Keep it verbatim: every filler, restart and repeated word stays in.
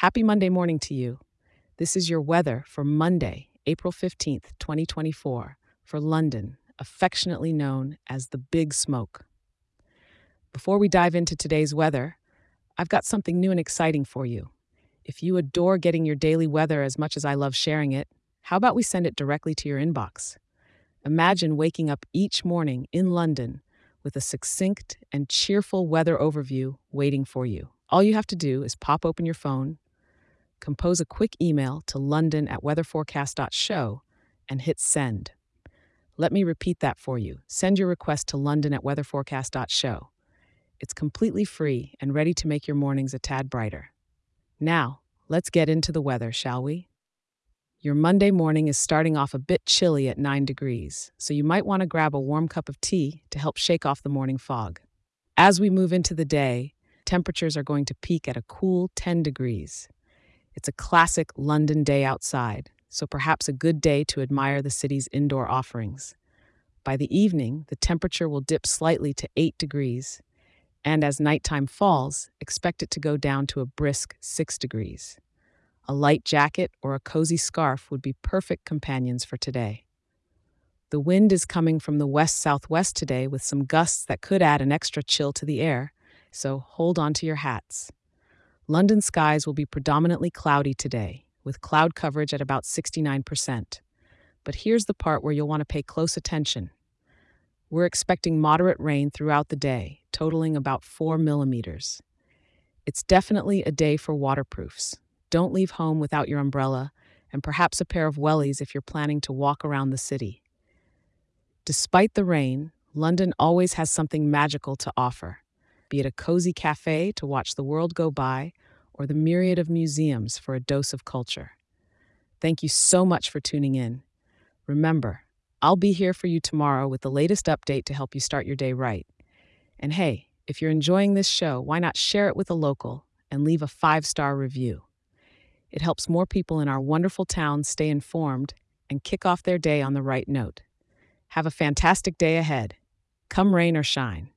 Happy Monday morning to you. This is your weather for Monday, April fifteenth, twenty twenty-four, for London, affectionately known as the Big Smoke. Before we dive into today's weather, I've got something new and exciting for you. If you adore getting your daily weather as much as I love sharing it, how about we send it directly to your inbox? Imagine waking up each morning in London with a succinct and cheerful weather overview waiting for you. All you have to do is pop open your phone, compose a quick email to london at weatherforecast dot show, and hit send. Let me repeat that for you. Send your request to london at weatherforecast dot show. It's completely free and ready to make your mornings a tad brighter. Now, let's get into the weather, shall we? Your Monday morning is starting off a bit chilly at nine degrees, so you might want to grab a warm cup of tea to help shake off the morning fog. As we move into the day, temperatures are going to peak at a cool ten degrees. It's a classic London day outside, so perhaps a good day to admire the city's indoor offerings. By the evening, the temperature will dip slightly to eight degrees, and as nighttime falls, expect it to go down to a brisk six degrees. A light jacket or a cozy scarf would be perfect companions for today. The wind is coming from the west-southwest today with some gusts that could add an extra chill to the air, so hold on to your hats. London skies will be predominantly cloudy today, with cloud coverage at about sixty-nine percent. But here's the part where you'll want to pay close attention. We're expecting moderate rain throughout the day, totaling about four millimeters. It's definitely a day for waterproofs. Don't leave home without your umbrella, and perhaps a pair of wellies if you're planning to walk around the city. Despite the rain, London always has something magical to offer, be it a cozy cafe to watch the world go by, or the myriad of museums for a dose of culture. Thank you so much for tuning in. Remember, I'll be here for you tomorrow with the latest update to help you start your day right. And hey, if you're enjoying this show, why not share it with a local and leave a five-star review? It helps more people in our wonderful town stay informed and kick off their day on the right note. Have a fantastic day ahead. Come rain or shine.